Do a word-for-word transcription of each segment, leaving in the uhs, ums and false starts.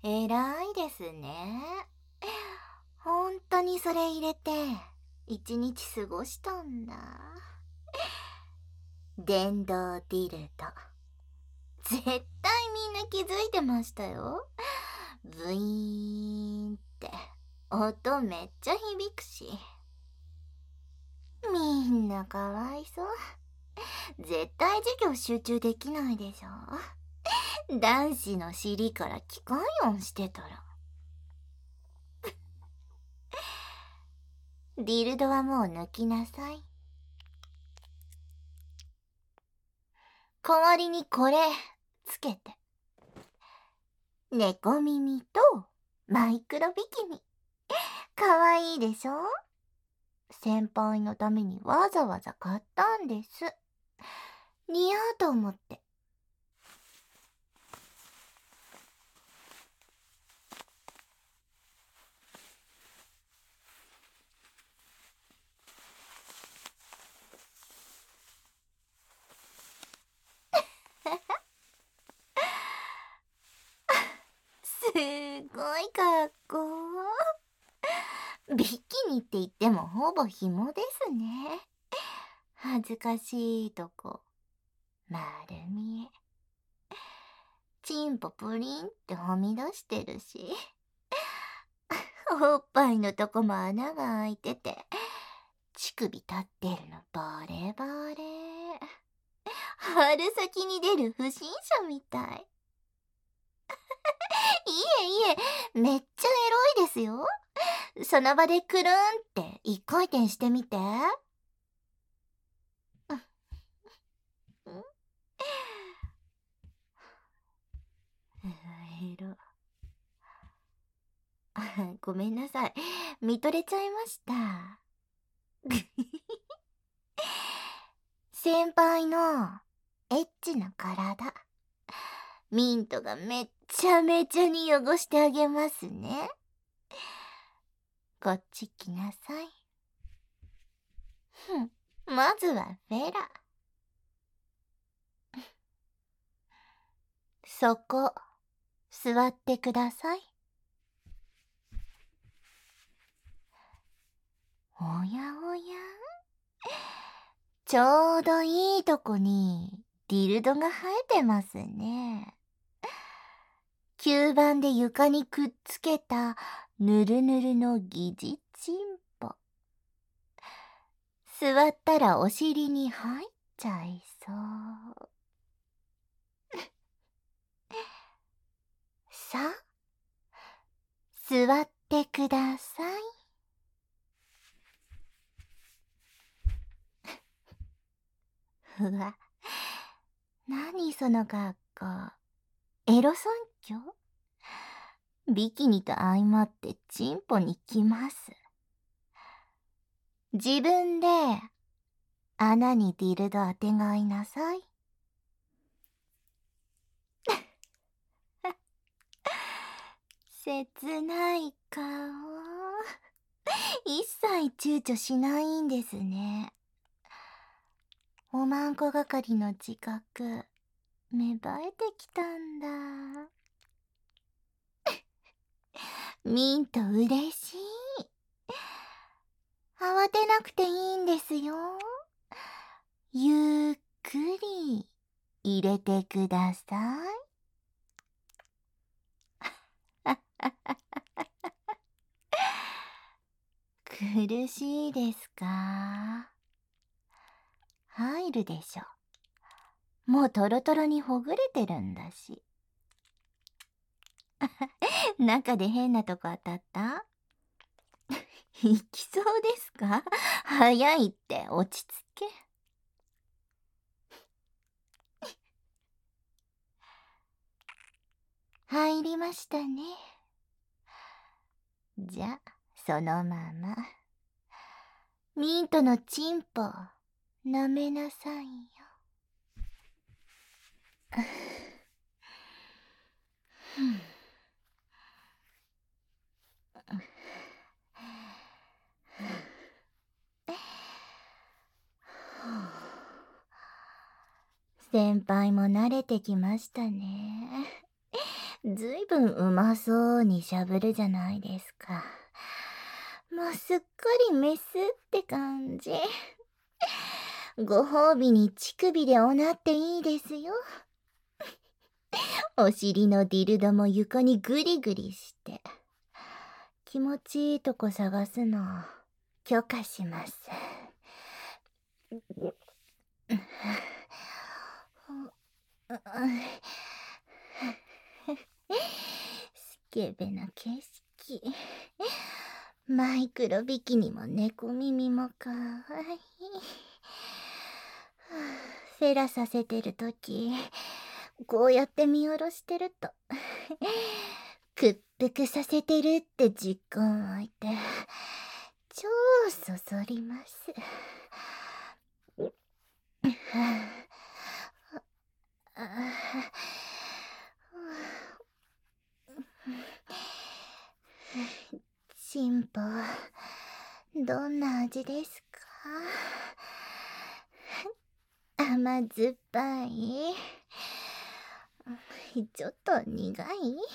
えらいですね。ほんとにそれ入れて、一日過ごしたんだ。電動ディルド。絶対みんな気づいてましたよ。ブイーンって、音めっちゃ響くし。みんなかわいそう。絶対授業集中できないでしょ。男子の尻から機械音してたら。ディルドはもう抜きなさい。代わりにこれつけて。猫耳とマイクロビキニ。かわいいでしょ？先輩のためにわざわざ買ったんです。似合うと思って。すごい格好。ビキニって言ってもほぼ紐ですね。恥ずかしいとこ。丸見え。チンポプリンってはみ出してるし。おっぱいのとこも穴が開いてて、乳首立ってるのバレバレ。春先に出る不審者みたい。いえいえ、めっちゃエロいですよ。その場でくるんって一回転してみて。エロ。ごめんなさい。見とれちゃいました。先輩のエッチな体。ミントがめっちゃめちゃに汚してあげますね。こっち来なさい。ふん、まずはフェラ。そこ、座ってください。おやおや、ちょうどいいとこにディルドが生えてますね。吸盤で床にくっつけたぬるぬるの疑似チンポ。座ったらお尻に入っちゃいそう。さあ、座ってください。うわ、なにその格好。エロ尊敬？ビキニと相まってチンポに来ます。自分で穴にディルド当てがいなさい。切ない顔。一切躊躇しないんですね。おまんこ係の自覚、芽生えてきたんだ。ミント嬉しい。慌てなくていいんですよ。ゆっくり入れてください。苦しいですか？入るでしょ。もうトロトロにほぐれてるんだし。中で変なとこ当たった？いきそうですか？早いって落ち着け。入りましたね。じゃ、そのまま。ミントのチンポ、舐めなさいよ。先輩も慣れてきましたね。 ずいぶんうまそうにしゃぶるじゃないですか。もうすっかりメスって感じ。ご褒美に乳首でおなっていいですよ。お尻のディルドも床にグリグリして。気持ちいいとこ探すの許可します。スケベな景色。マイクロビキニも猫耳もかわいい。フェラさせてるとき、こうやって見下ろしてると屈服させてるって実感湧いて超そそります。チンポどんな味ですか？甘酸っぱい？ちょっと苦い？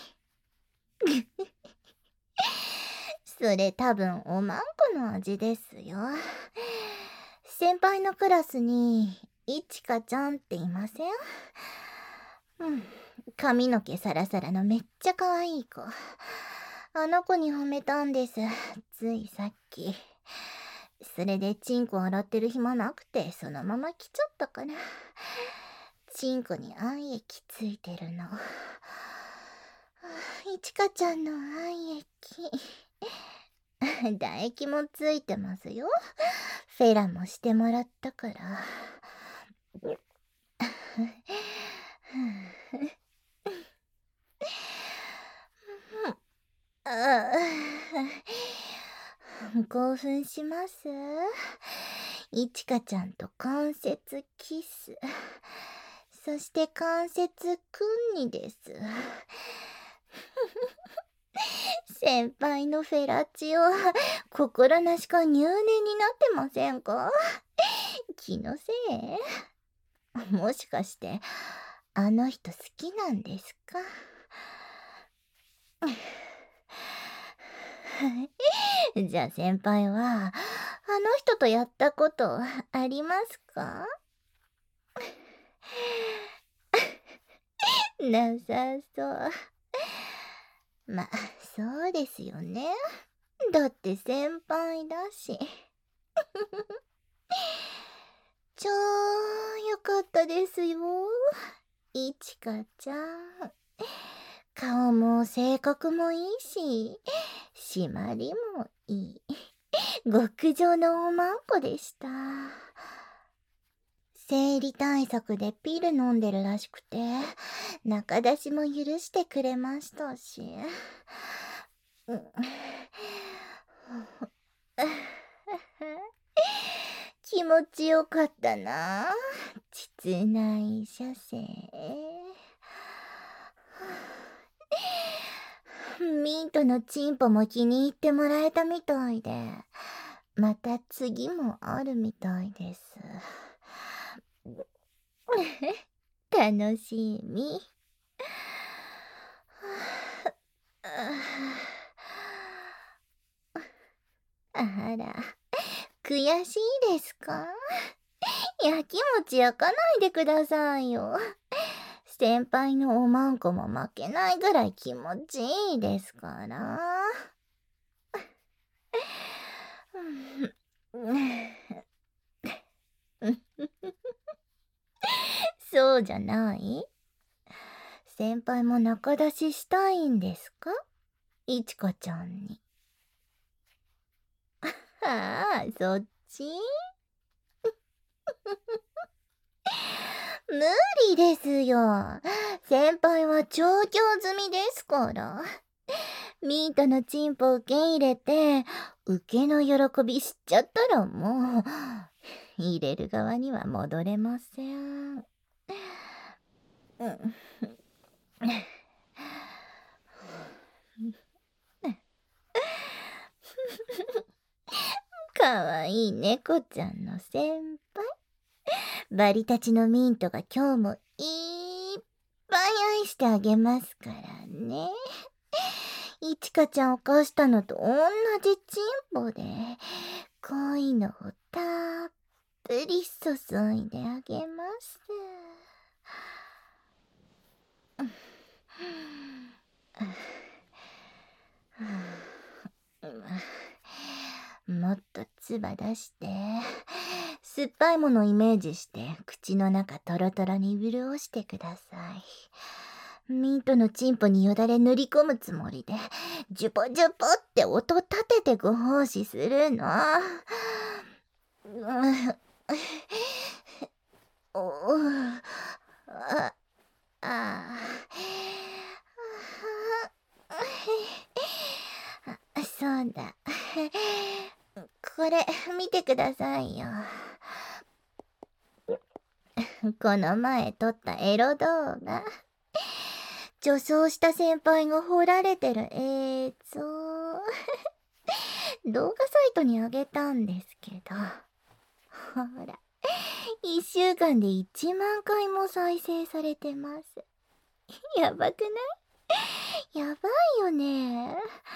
それ多分おまんこの味ですよ。先輩のクラスにいちかちゃんっていません？うん、髪の毛サラサラのめっちゃ可愛い子。あの子に褒めたんです、ついさっき。それでチンコ洗ってる暇なくてそのまま来ちゃったから。チンコに愛液ついてるの。いちかちゃんの愛液。唾液もついてますよ。フェラもしてもらったから。興奮します。いちかちゃんと関節キス、そして関節くんにです。先輩のフェラチオ心なしか入念になってませんか？気のせい？もしかしてあの人好きなんですか？じゃあ先輩はあの人とやったことありますか？なさそう。まあそうですよね。だって先輩だし。超よかったですよ、いちかちゃん。顔も性格もいいし、締まりもいい。極上のおまんこでした。生理対策でピル飲んでるらしくて、中出しも許してくれましたし。気持ちよかったな、膣内射精。ミントのチンポも気に入ってもらえたみたいで、また次もあるみたいです。楽しみ。あら、悔しいですか？やきもち焼かないでくださいよ。先輩のおまんこも負けないぐらい気持ちいいですから。そうじゃない？先輩も仲出ししたいんですか？いちかちゃんに。ああ、そっち？無理ですよ。先輩は調教済みですから。ミートのチンポ受け入れて、受けの喜び知っちゃったらもう、入れる側には戻れません。かわいい猫ちゃんの先輩。バリたちのミントが今日もいっぱい愛ししてあげますからね。いちかちゃんをかしたのと同じチンポで、恋のをたっぷり注いであげます。もっと唾出して、酸っぱいものをイメージして口の中トロトロに潤してください。ミントのチンポによだれ塗り込むつもりで、ジュポジュポって音立ててご奉仕するの。おああそうだ。これ見てくださいよ。この前撮ったエロ動画。女装した先輩が掘られてる映像。動画サイトにあげたんですけど。ほら。いっしゅうかんでいちまんかいも再生されてます。やばくない？やばいよね。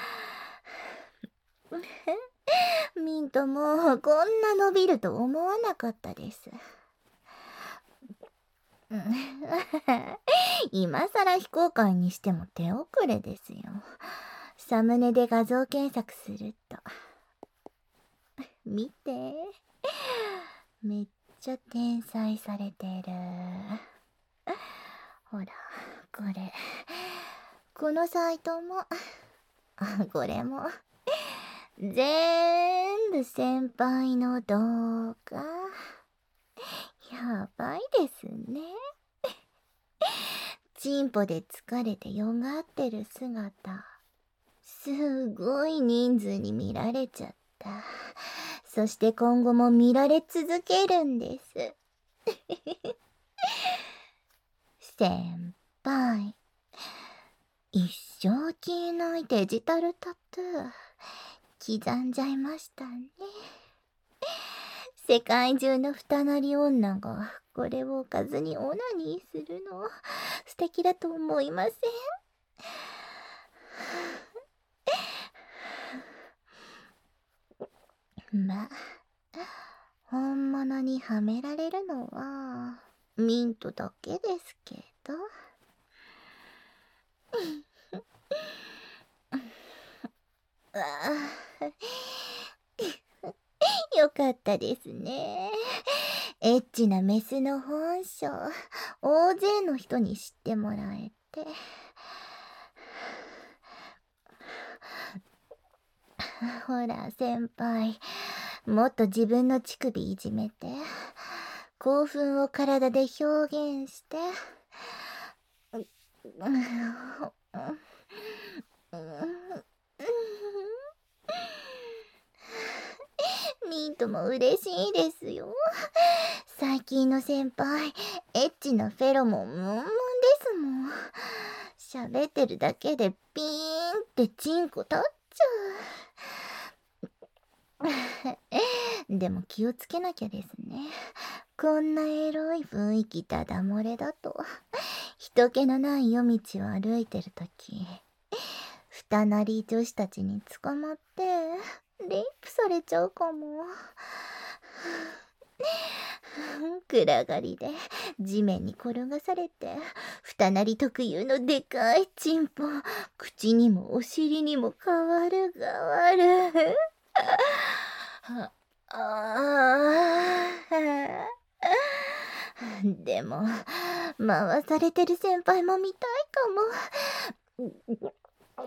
ミントもこんな伸びると思わなかったです。今さら非公開にしても手遅れですよ。サムネで画像検索すると。見て。めっちゃ転載されてる。ほら、これ。このサイトも、これも。全部先輩の動画。やばいですね。チンポで疲れてよがってる姿。すごい人数に見られちゃった。そして今後も見られ続けるんです。先輩。一生消えないデジタルタトゥー。刻んじゃいましたね。世界中の二なり女がこれをおかずにオナニーするの素敵だと思いません？まあ、本物にはめられるのはミントだけですけど。よかったですね。エッチなメスの本性、大勢の人に知ってもらえて。ほら、先輩、もっと自分の乳首いじめて、興奮を体で表現して。ミントも嬉しいですよ。最近の先輩、エッチなフェロモンムンムンですもん。喋ってるだけでピーンってチンコ立っちゃう。でも気をつけなきゃですね。こんなエロい雰囲気ダダ漏れだと、人気のない夜道を歩いてるとき、二なり女子たちに捕まって、レイプされちゃうかも。暗がりで地面に転がされて、二なり特有のでかいチンポ、口にもお尻にも変わる変わる。ああ。でも、回されてる先輩も見たいかも。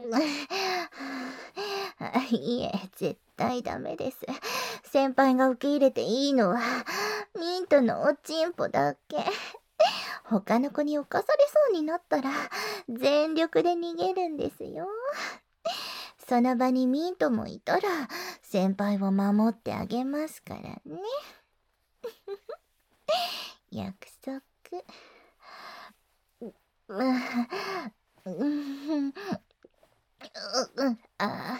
いえ、絶対ダメです。先輩が受け入れていいのは、ミントのおちんぽだけ。他の子に侵されそうになったら、全力で逃げるんですよ。その場にミントもいたら、先輩を守ってあげますからね。約束。うん。あ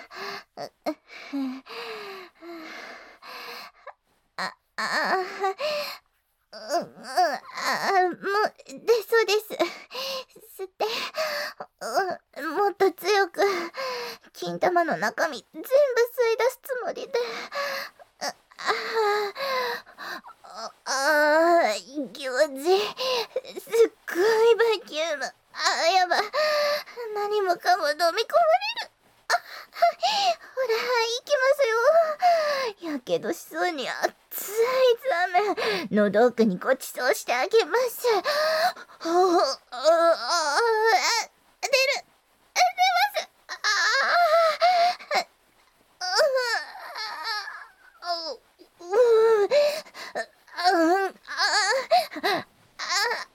あ、ああ、うん、ああ、もう、で、そうです。吸って。 の中身全部吸い出すつもりで。ああああ、行事。すっごいバキューム。ああ、やば。何もかも飲み込まれる。あ、はい、ほら、行きますよ。やけどしそうに熱いザメ。喉奥にごちそうしてあげます。ほほ、ああ、出る、出ます。ああ、あう、う、あ、あ、あ、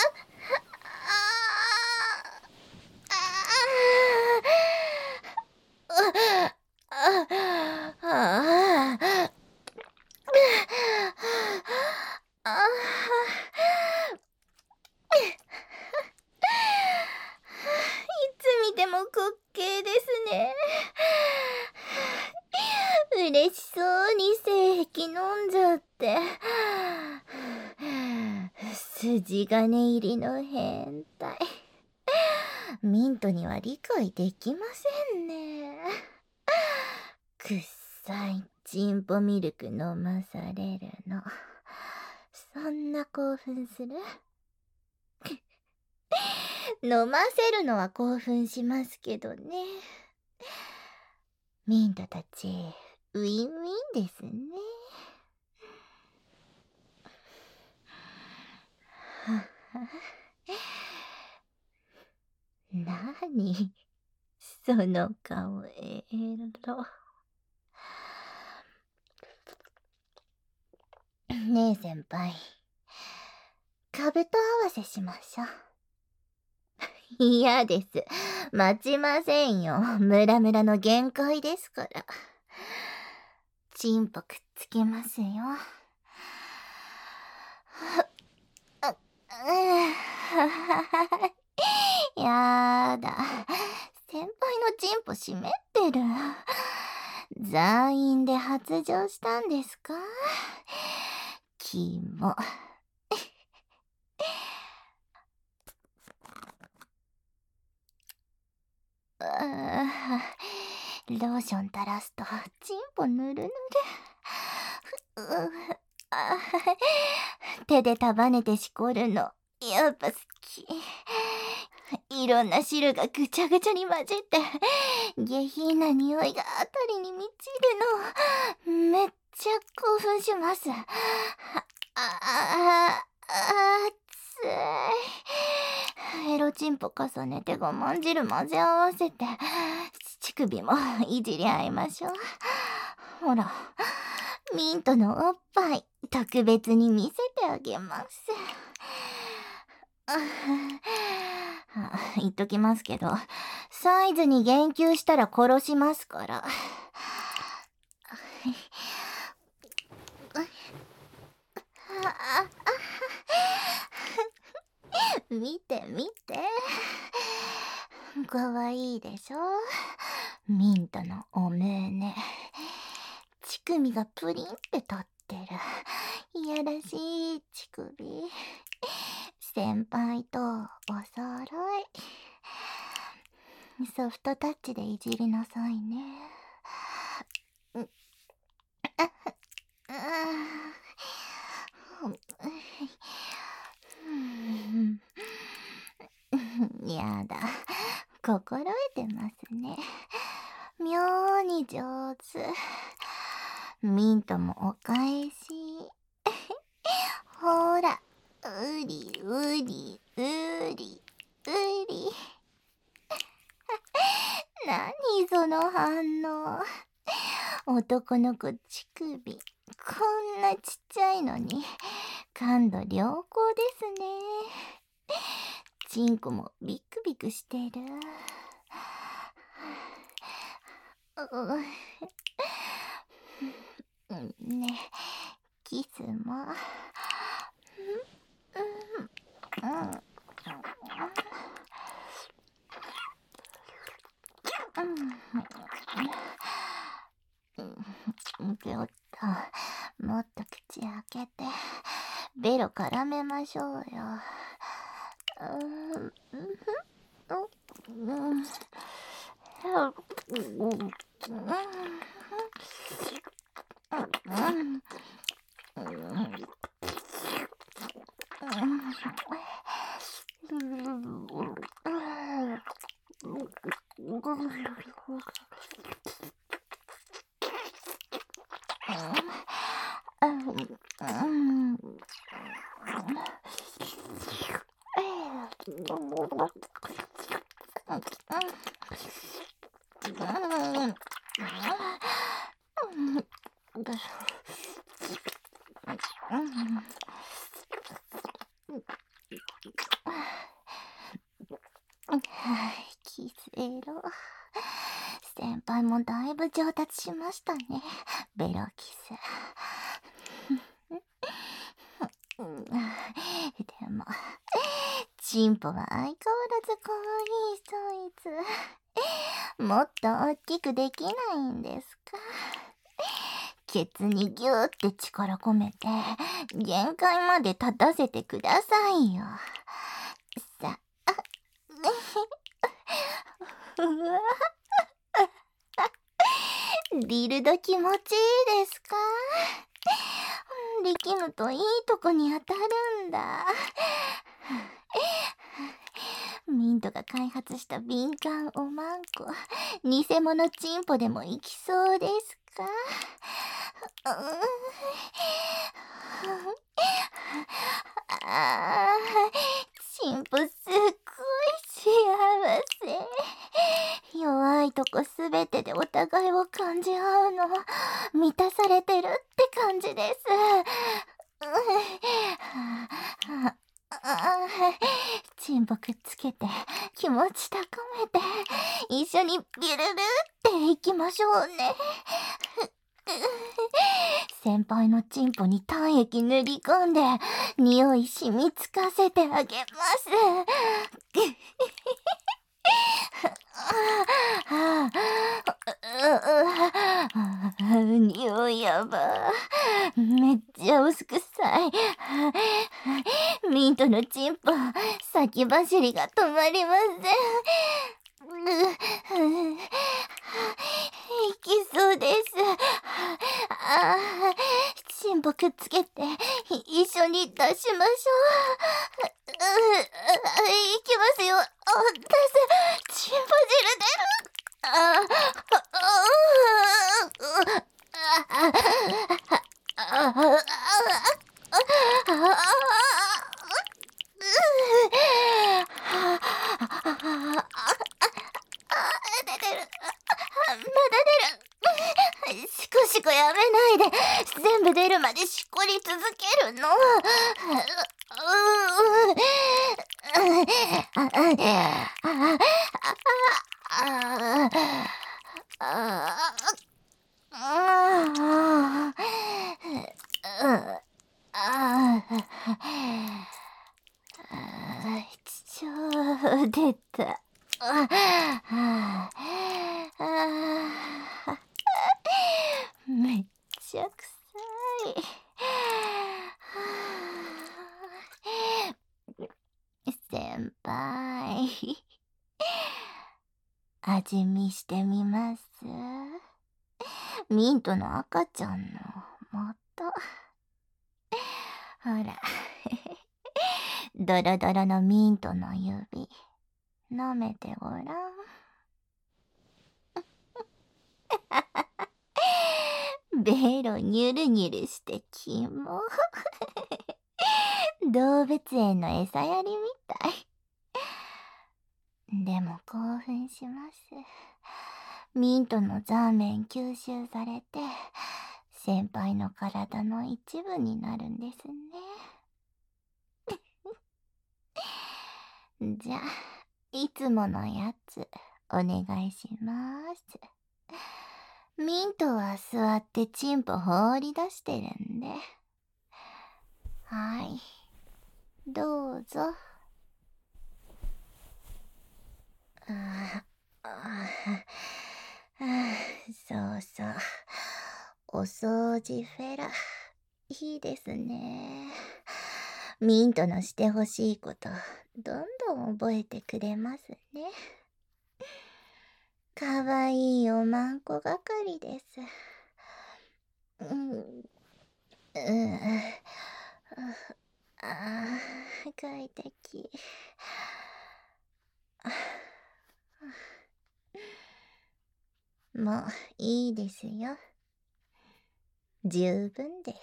いつ見ても滑稽ですね。嬉しそうに精液飲んじゃって。筋金入りの変態。ミントには理解できませんね。くっさいチンポミルク飲まされるの。そんな興奮する？飲ませるのは興奮しますけどね。ミントたち、ウィンウィンですね。なにその顔エロ。ねえ先輩、かぶと合わせしましょう。嫌です。待ちませんよ。ムラムラの限界ですから。チンポくっつけますよ。やだ。先輩のチンポ湿ってる。残飲で発情したんですか？キモ。ローション垂らすとチンポぬるぬる。手で束ねてしこるのやっぱ好き。いろんな汁がぐちゃぐちゃに混じって下品な匂いがあたりに満ちるの。めっちゃ興奮します。あああ熱い。エロチンポ重ねて我慢汁混ぜ合わせて乳首もいじり合いましょう。ほら、ミントのおっぱい特別に見せてあげます。言っときますけど、サイズに言及したら殺しますから。見て見て。かわいいでしょ。ミントのお胸。乳首がプリンって立ってる。いやらしい乳首。先輩とお揃い。ソフトタッチでいじりなさいね。やだ、心得てますね。妙に上手。ミントもお返し。ほら、うりうりうりうり。なにその反応。男の子乳首こんなちっちゃいのに感度良好ですね。チンコもビクビクしてる。ね、キスも。ちょっともっと口開けてベロ絡めましょうよ。うんキスエロ。先輩もだいぶ上達しましたね。ベロキス。でも、チンポは相変わらず可愛いそいつ。もっと大きくできないんですか？ケツにギューって力込めて、限界まで立たせてくださいよ。さあ、うわ。ディルド気持ちいいですか？力むといいとこに当たるんだ。ミントが開発した敏感おまんこ、偽物チンポでもいきそうですか？あー、チンポすっごい幸せ。弱いとこすべてでお互いを感じ合うの、満たされてるって感じです。チンポくっつけて気持ち高めて一緒にビュルルっていきましょうね。先輩のチンポに体液塗り込んで匂い染みつかせてあげます。匂いやば。めっちゃ薄くさい。ミントのチンポ、先走りが止まりません。いきそうです。ああ、チンポくっつけて一緒に出しましょう。いきますよ。出す。チンポ汁出る。あ出てる。まだ出る。しこしこやめないで。全部出るまでしこり続けるの。超出た。めっちゃ臭い。先輩、味見してみます？ミントの赤ちゃんの元。ほら、ドロドロのミントの指、舐めてごらん。ベロニュルニュルしてキモ。動物園の餌やりみたい。でも興奮します。ミントのザーメン吸収されて先輩の体の一部になるんですね。じゃあ、いつものやつお願いします。ミントは座ってチンポ放り出してるんで。はい、どうぞ。ああ、そうそう、お掃除フェラいいですね。ミントのしてほしいことどんどん覚えてくれますね。 かわいいおまんこ係です。うん、ううああ、快適。もういいですよ。十分です。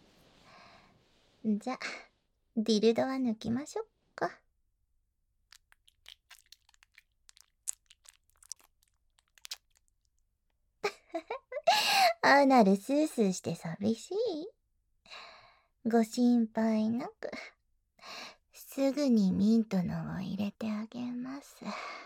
じゃ、ディルドは抜きましょっか。アナルスースーして寂しい？ご心配なく、すぐにミントのを入れてあげます。